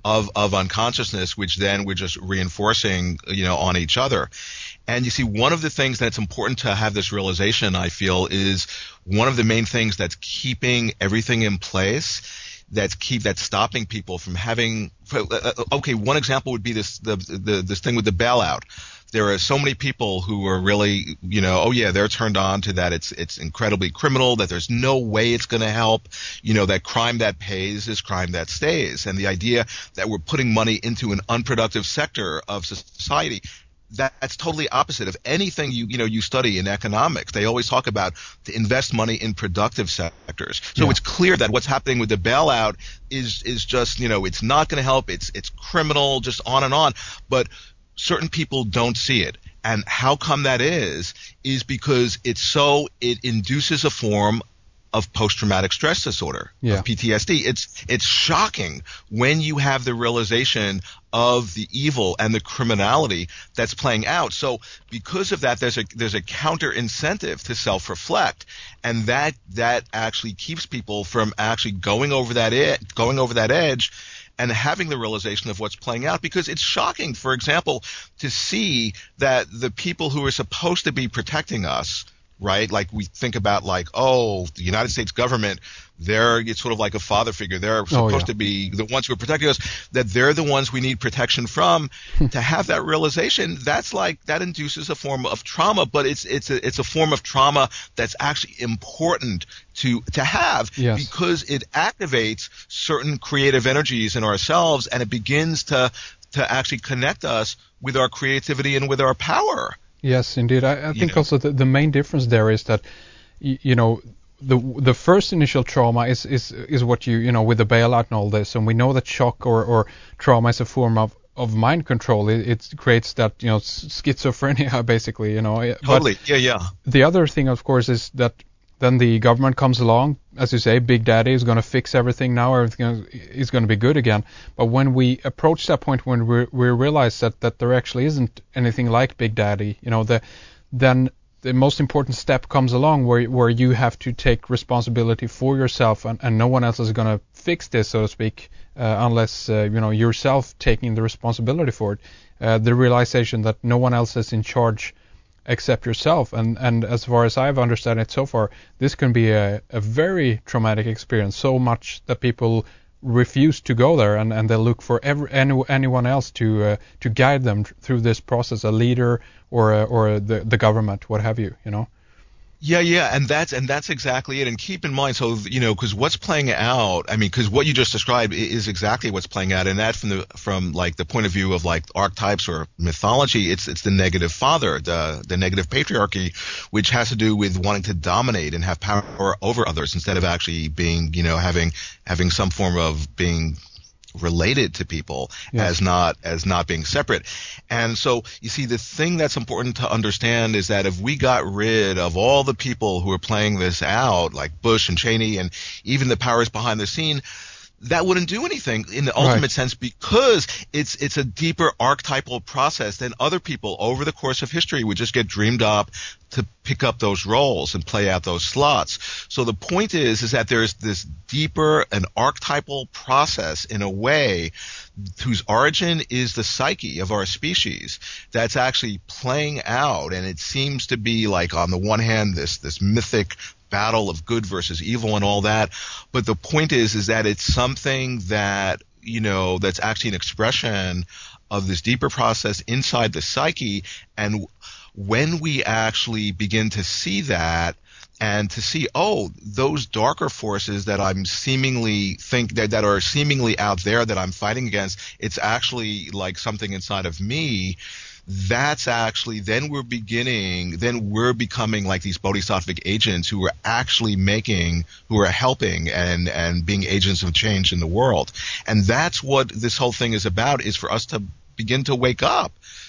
of, of unconsciousness, which then we're just reinforcing, you know, on each other. And you see, one of the things that's important to have this realization, I feel, is one of the main things that's keeping everything in place, that's keep that's stopping people from having. Okay, one example would be this the, the this thing with the bailout. There are so many people who are really, you know, oh yeah, they're turned on to that. It's it's incredibly criminal, that there's no way it's going to help. You know, that crime that pays is crime that stays. And the idea that we're putting money into an unproductive sector of society, that's totally opposite of anything you you know you study in economics. They always talk about to invest money in productive sectors. So yeah. It's clear that what's happening with the bailout is is just, you know, it's not going to help. It's it's criminal, just on and on. But certain people don't see it. And how come that is, is because it's so, it induces a form of post-traumatic stress disorder, yeah. of P T S D. It's, it's shocking when you have the realization of the evil and the criminality that's playing out. So because of that, there's a, there's a counter incentive to self-reflect. And that, that actually keeps people from actually going over that ed- going over that edge and having the realization of what's playing out, because it's shocking, for example, to see that the people who are supposed to be protecting us, right? Like we think about like, oh, the United States government, they're it's sort of like a father figure. They're supposed oh, yeah. to be the ones who are protecting us, that they're the ones we need protection from. To have that realization, that's like, that induces a form of trauma, but it's it's a it's a form of trauma that's actually important to to have, yes. because it activates certain creative energies in ourselves, and it begins to to actually connect us with our creativity and with our power. Yes, indeed. I, I think you know? also the, the main difference there is that, you, you know, the the first initial trauma is, is, is what you, you know, with the bailout and all this, and we know that shock or, or trauma is a form of, of mind control. It, it creates that, you know, schizophrenia, basically, you know. Totally, but yeah, yeah. The other thing, of course, is that then the government comes along, as you say, Big Daddy is going to fix everything now, everything is going to be good again. But when we approach that point, when we we realize that, that there actually isn't anything like Big Daddy, you know, the, then the most important step comes along where where you have to take responsibility for yourself, and, and no one else is going to fix this, so to speak, uh, unless, uh, you know, yourself taking the responsibility for it. Uh, the realization that no one else is in charge except yourself, and and as far as I've understood it so far, this can be a, a very traumatic experience, so much that people refuse to go there, and, and they look for every, any, anyone else to uh, to guide them through this process, a leader or a, or the the government, what have you, you know. Yeah, yeah, and that's and that's exactly it. And keep in mind, so you know, because what's playing out, I mean, because what you just described is exactly what's playing out, and that from the from like the point of view of like archetypes or mythology, it's it's the negative father, the the negative patriarchy, which has to do with wanting to dominate and have power over others instead of actually being, you know, having having some form of being related to people, yes. as not as not being separate. And so you see, the thing that's important to understand is that if we got rid of all the people who are playing this out, like Bush and Cheney and even the powers behind the scene, that wouldn't do anything in the ultimate right. sense, because it's it's a deeper archetypal process than other people over the course of history would just get dreamed up to pick up those roles and play out those slots. So the point is, is that there's this deeper and archetypal process in a way whose origin is the psyche of our species that's actually playing out. And it seems to be like, on the one hand, this this mythic battle of good versus evil and all that. But the point is, is that it's something that, you know, that's actually an expression of this deeper process inside the psyche. And when we actually begin to see that, and to see, oh, those darker forces that I'm seemingly think that, that are seemingly out there that I'm fighting against, it's actually like something inside of me. That's actually, then we're beginning, then we're becoming like these bodhisattvic agents who are actually making, who are helping and, and being agents of change in the world. And that's what this whole thing is about, is for us to begin to wake up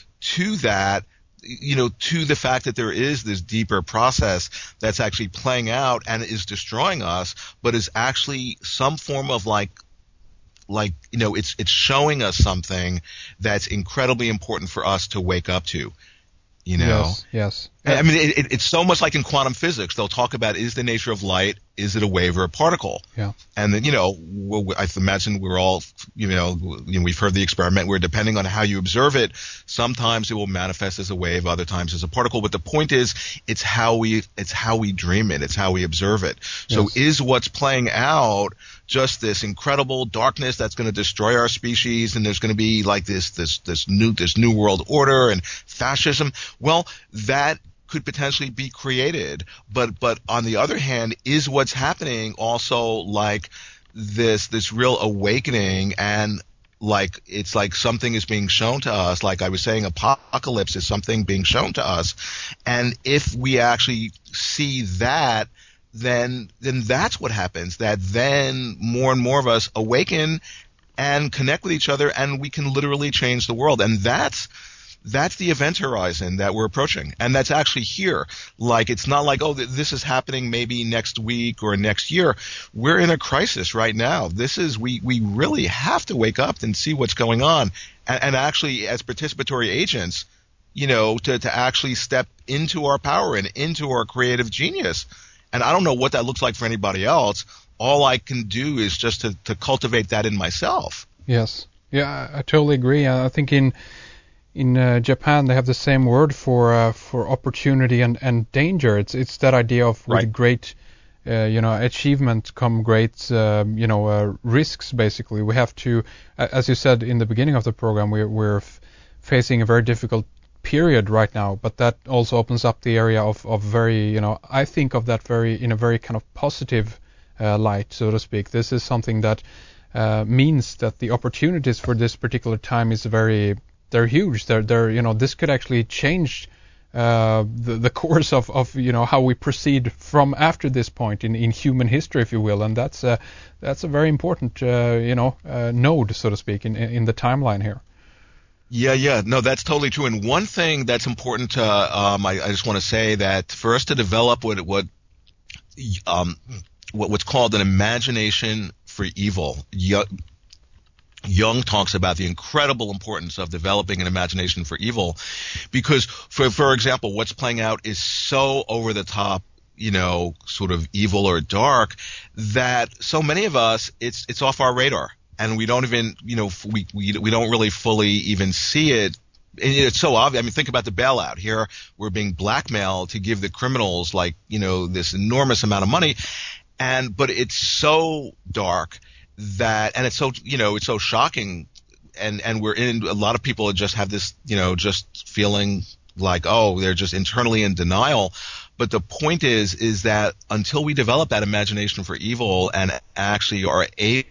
to that, you know, to the fact that there is this deeper process that's actually playing out and is destroying us, but is actually some form of like, like, you know, it's it's showing us something that's incredibly important for us to wake up to, you know? Yes, yes. I mean, it, it, it's so much like in quantum physics. They'll talk about, is the nature of light is it a wave or a particle? Yeah. And then, you know, I imagine we're all, you know, you know, we've heard the experiment where depending on how you observe it, sometimes it will manifest as a wave, other times as a particle. But the point is, it's how we, it's how we dream it. It's how we observe it. So Yes. is what's playing out just this incredible darkness that's going to destroy our species, and there's going to be like this, this, this new, this new world order and fascism? Well, that could potentially be created, but but on the other hand, is what's happening also like this this real awakening, and like it's like something is being shown to us, like I was saying, apocalypse is something being shown to us, and if we actually see that, then then that's what happens, that then more and more of us awaken and connect with each other, and we can literally change the world. And that's That's the event horizon that we're approaching, and that's actually here. Like, it's not like, oh, th- this is happening maybe next week or next year. We're in a crisis right now. This is, we, we really have to wake up and see what's going on, and, and actually, as participatory agents, you know, to, to actually step into our power and into our creative genius. And I don't know what that looks like for anybody else. All I can do is just to, to cultivate that in myself. Yes. Yeah, I, I totally agree. I think in In uh, Japan, they have the same word for uh, for opportunity and, and danger. It's it's that idea of with Right. great, uh, you know, achievement come great, uh, you know, uh, risks. Basically, we have to, as you said in the beginning of the program, we're we're f- facing a very difficult period right now. But that also opens up the area of, of very, you know, I think of that very in a very kind of positive uh, light, so to speak. This is something that uh, means that the opportunities for this particular time is very. They're huge. They're, they're, you know, this could actually change uh, the, the course of, of, you know, how we proceed from after this point in, in human history, if you will. And that's a, that's a very important, uh, you know, uh, node, so to speak, in, in the timeline here. Yeah, yeah. No, that's totally true. And one thing that's important to, um, I, I just want to say that for us to develop what, what, um, what what's called an imagination for evil, Jung talks about the incredible importance of developing an imagination for evil, because, for for example, what's playing out is so over the top, you know, sort of evil or dark, that so many of us, it's it's off our radar, and we don't even, you know, we we we don't really fully even see it. And it's so obvious. I mean, think about the bailout. Here, we're being blackmailed to give the criminals, like, you know, this enormous amount of money, and but it's so dark. That, and it's so, you know, it's so shocking, and, and we're in, a lot of people just have this, you know, just feeling like, oh, they're just internally in denial. But the point is, is that until we develop that imagination for evil and actually are able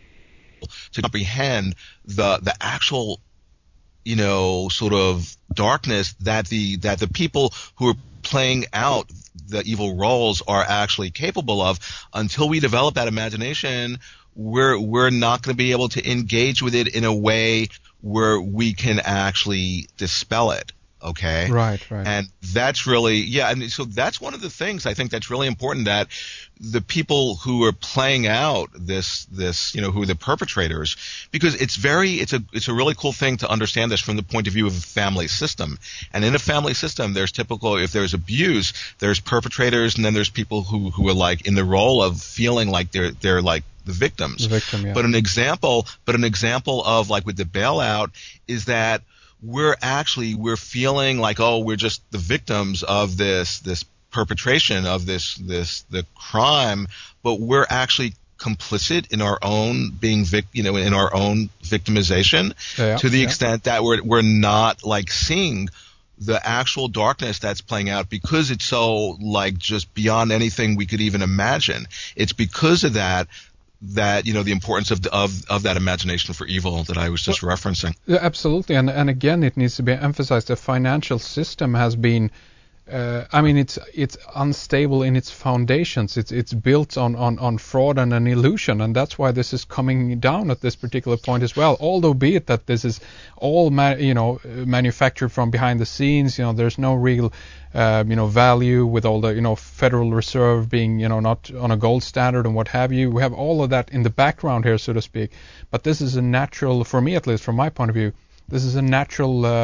to comprehend the, the actual, you know, sort of darkness that the, that the people who are playing out the evil roles are actually capable of, until we develop that imagination, we're we're not going to be able to engage with it in a way where we can actually dispel it. Okay. Right, right. And that's really, yeah. And so that's one of the things I think that's really important, that the people who are playing out this, this, you know, who are the perpetrators, because it's very, it's a, it's a really cool thing to understand this from the point of view of a family system. And in a family system, there's typical, if there's abuse, there's perpetrators, and then there's people who, who are like in the role of feeling like they're, they're like the victims. The victim, yeah. But an example, but an example of like with the bailout is that we're actually, we're feeling like, oh, we're just the victims of this, this perpetration of this, this, the crime, but we're actually complicit in our own being, vic, you know, in our own victimization, yeah, to the yeah. extent that we're, we're not like seeing the actual darkness that's playing out, because it's so like just beyond anything we could even imagine. It's because of that, that, you know, the importance of, of of that imagination for evil that I was just well, referencing. Yeah, absolutely. And and again, it needs to be emphasized, the financial system has been, uh, I mean, it's it's unstable in its foundations. It's it's built on, on, on fraud and an illusion, and that's why this is coming down at this particular point as well. Although be it that this is all ma- you know manufactured from behind the scenes, you know, there's no real uh, you know value, with all the you know Federal Reserve being you know not on a gold standard and what have you. We have all of that in the background here, so to speak. But this is a natural, for me at least, from my point of view, this is a natural. Uh,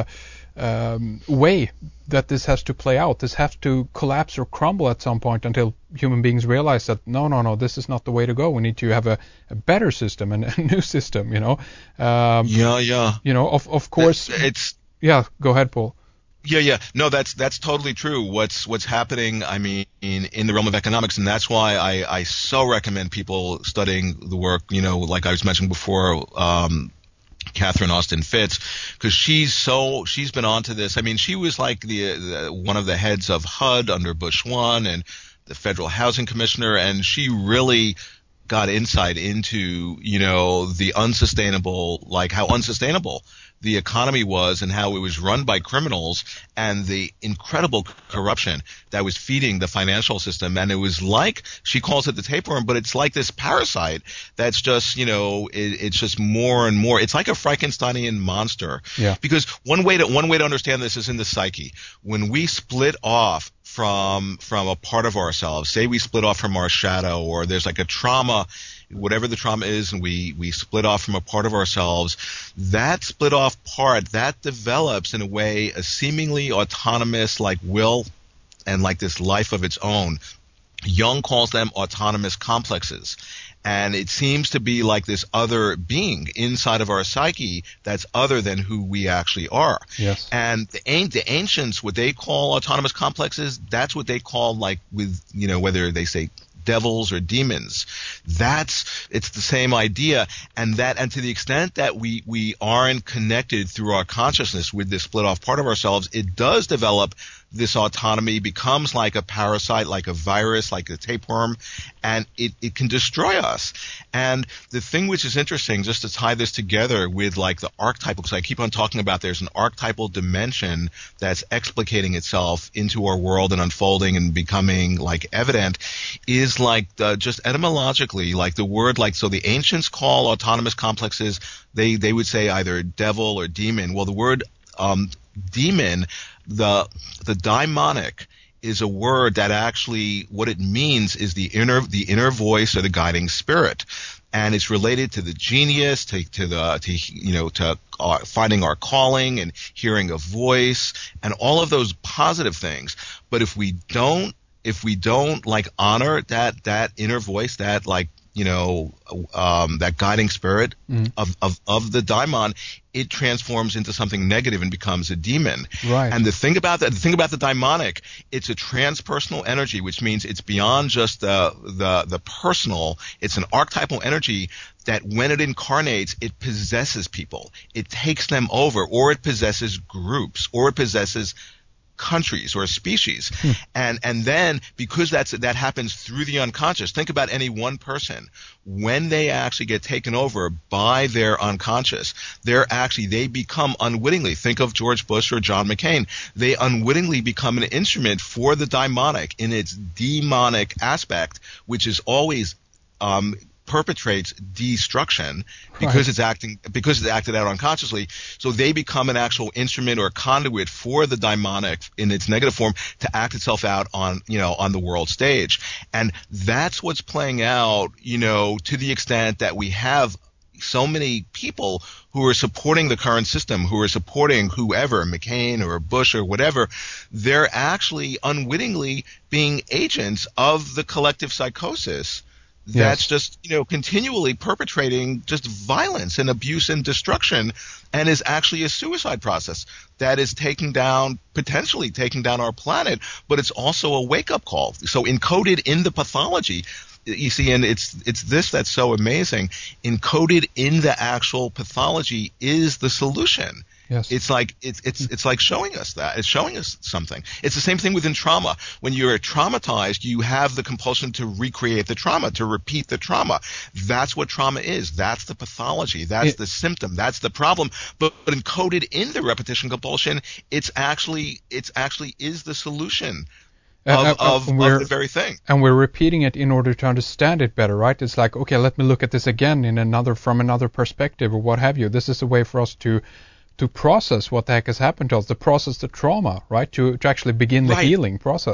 um, way that this has to play out. This has to collapse or crumble at some point until human beings realize that no, no, no, this is not the way to go. We need to have a, a better system and a new system. You know. Um, yeah, yeah. You know, of of course. It's, it's yeah. Go ahead, Paul. Yeah, yeah. No, that's that's totally true. What's what's happening, I mean, in, in the realm of economics, and that's why I, I so recommend people studying the work, you know, like I was mentioning before, um, Catherine Austin Fitts, because she's so she's been onto this. I mean, she was like the, the one of the heads of H U D under Bush one and the Federal Housing Commissioner, and she really got insight into, you know, the unsustainable, like how unsustainable the economy was and how it was run by criminals and the incredible corruption that was feeding the financial system. And it was like, she calls it the tapeworm, but it's like this parasite that's just, you know, it, it's just more and more. It's like a Frankensteinian monster. Yeah. Because one way to one way to understand this is in the psyche. When we split off from from a part of ourselves, say we split off from our shadow, or there's like a trauma, whatever the trauma is, and we we split off from a part of ourselves, that split off part, that develops in a way a seemingly autonomous like will and like this life of its own. Jung calls them autonomous complexes. And it seems to be like this other being inside of our psyche that's other than who we actually are. Yes. And the, the ancients, what they call autonomous complexes, that's what they call, like, with, you know, whether they say devils or demons. That's, it's the same idea. And that, and to the extent that we, we aren't connected through our consciousness with this split off part of ourselves, it does develop this autonomy, becomes like a parasite, like a virus, like a tapeworm, and it, it can destroy us. And the thing which is interesting, just to tie this together with like the archetypal, because I keep on talking about there's an archetypal dimension that's explicating itself into our world and unfolding and becoming like evident, is like the, just etymologically, like the word, like, so the ancients call autonomous complexes, they, they would say either devil or demon. Well, the word um, demon, the the daimonic, is a word that actually, what it means is the inner the inner voice or the guiding spirit, and it's related to the genius, to to the to you know to uh, finding our calling and hearing a voice and all of those positive things. But if we don't if we don't like honor that that inner voice, that like you know um, that guiding spirit mm. of, of of the daimon, it transforms into something negative and becomes a demon. Right. And the thing about that, the thing about the daimonic, it's a transpersonal energy, which means it's beyond just the the the personal. It's an archetypal energy that when it incarnates, it possesses people. It takes them over, or it possesses groups, or it possesses countries or species. Hmm. And and then because that's that happens through the unconscious, think about any one person. When they actually get taken over by their unconscious, they're actually they become unwittingly, think of George Bush or John McCain, they unwittingly become an instrument for the daimonic in its demonic aspect, which is always um perpetrates destruction because right. it's acting because it's acted out unconsciously. So they become an actual instrument or conduit for the daimonic in its negative form to act itself out on you know on the world stage. And that's what's playing out, you know, to the extent that we have so many people who are supporting the current system, who are supporting whoever, McCain or Bush or whatever. They're actually unwittingly being agents of the collective psychosis that's yes. just, you know, continually perpetrating just violence and abuse and destruction, and is actually a suicide process that is taking down, potentially taking down our planet, but it's also a wake-up call. So encoded in the pathology, you see, and it's it's this that's so amazing, encoded in the actual pathology is the solution. Yes. It's like it's it's it's like showing us that. It's showing us something. It's the same thing within trauma. When you're traumatized, you have the compulsion to recreate the trauma, to repeat the trauma. That's what trauma is. That's the pathology. That's it, the symptom. That's the problem. But, but encoded in the repetition compulsion, it's actually it's actually is the solution of, uh, uh, of, of the very thing. And we're repeating it in order to understand it better, right? It's like, okay, let me look at this again in another from another perspective or what have you. This is a way for us to to process what the heck has happened to us, to process the trauma, right? To to actually begin the right. healing process.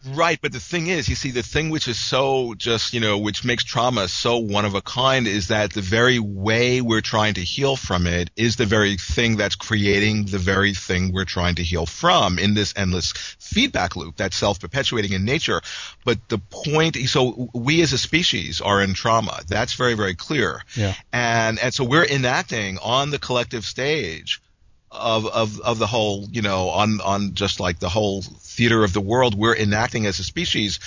Right, but the thing is, you see, the thing which is so just, you know, which makes trauma so one of a kind is that the very way we're trying to heal from it is the very thing that's creating the very thing we're trying to heal from in this endless feedback loop that's self-perpetuating in nature. But the point, so we as a species are in trauma. That's very, very clear. Yeah. And, and so we're enacting on the collective stage Of, of of the whole, you know, on on just like the whole theater of the world, we're enacting as a species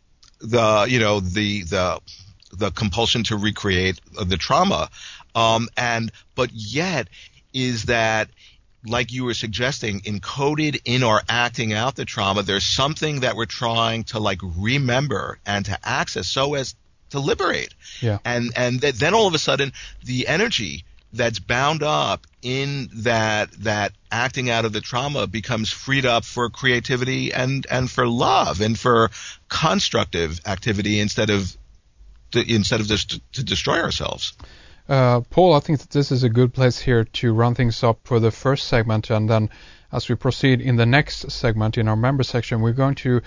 the, you know, the the the compulsion to recreate the trauma, um, and but yet is that, like you were suggesting, encoded in our acting out the trauma. There's something that we're trying to like remember and to access so as to liberate, yeah, and and th- then all of a sudden the energy that's bound up in that that acting out of the trauma becomes freed up for creativity and and for love and for constructive activity instead of to, instead of just to, to destroy ourselves. Uh, Paul, I think that this is a good place here to run things up for the first segment, and then as we proceed in the next segment in our member section, we're going to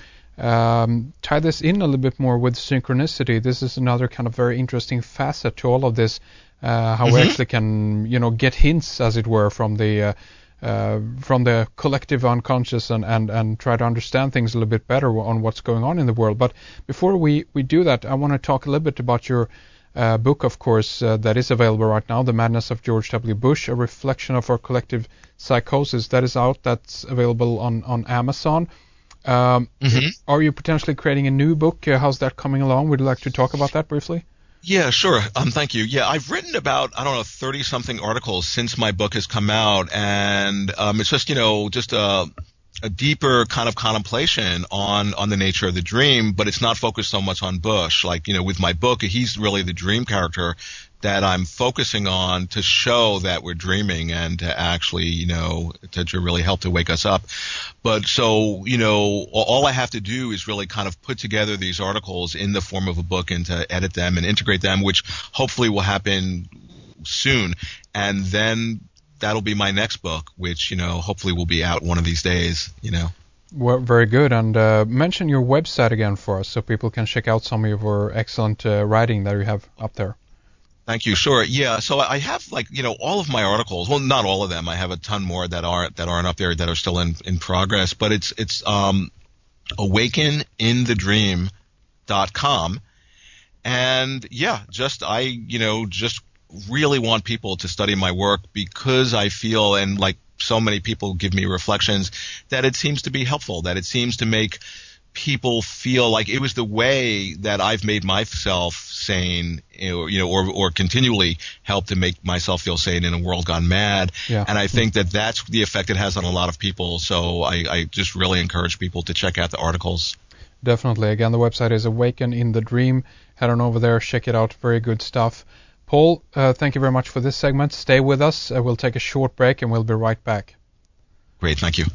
um, tie this in a little bit more with synchronicity. This is another kind of very interesting facet to all of this. Uh, how mm-hmm. we actually can, you know, get hints, as it were, from the uh, uh, from the collective unconscious and, and, and try to understand things a little bit better on what's going on in the world. But before we, we do that, I want to talk a little bit about your uh, book, of course, uh, that is available right now, The Madness of George W. Bush, a reflection of our collective psychosis. That is out. That's available on, on Amazon. Um, mm-hmm. Are you potentially creating a new book? Uh, how's that coming along? Would you like to talk about that briefly? Yeah, sure. Um, thank you. Yeah, I've written about, I don't know, thirty-something articles since my book has come out, and um, it's just, you know, just a, a deeper kind of contemplation on, on the nature of the dream, but it's not focused so much on Bush. Like, you know, with my book, he's really the dream character that I'm focusing on to show that we're dreaming and to actually, you know, to, to really help to wake us up. But so, you know, all I have to do is really kind of put together these articles in the form of a book and to edit them and integrate them, which hopefully will happen soon. And then that'll be my next book, which, you know, hopefully will be out one of these days, you know. Well, very good. And uh, mention your website again for us so people can check out some of your excellent uh, writing that you have up there. Thank you. Sure. Yeah. So I have, like, you know, all of my articles. Well, not all of them. I have a ton more that aren't that aren't up there that are still in, in progress. But it's it's um, awaken in the dream dot com, and yeah, just I you know just really want people to study my work because I feel, and like so many people give me reflections, that it seems to be helpful. That it seems to make people feel like it was the way that I've made myself sane, you know, or or continually help to make myself feel sane in a world gone mad. Yeah. And I think that that's the effect it has on a lot of people. So I, I just really encourage people to check out the articles. Definitely. Again, the website is Awaken in the Dream. Head on over there, check it out. Very good stuff. Paul, uh, thank you very much for this segment. Stay with us. Uh, we'll take a short break and we'll be right back. Great. Thank you.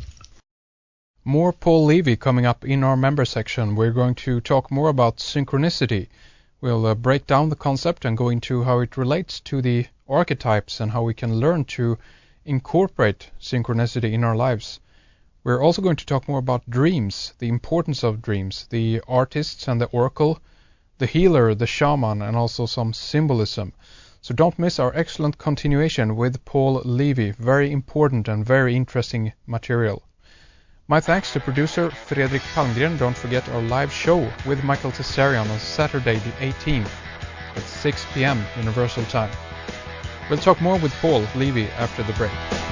More Paul Levy coming up in our member section. We're going to talk more about synchronicity. We'll uh, break down the concept and go into how it relates to the archetypes and how we can learn to incorporate synchronicity in our lives. We're also going to talk more about dreams, the importance of dreams, the artists and the oracle, the healer, the shaman, and also some symbolism. So don't miss our excellent continuation with Paul Levy. Very important and very interesting material. My thanks to producer Fredrik Palmgren. Don't forget our live show with Michael Tessarian on Saturday the eighteenth at six p.m. Universal Time. We'll talk more with Paul Levy after the break.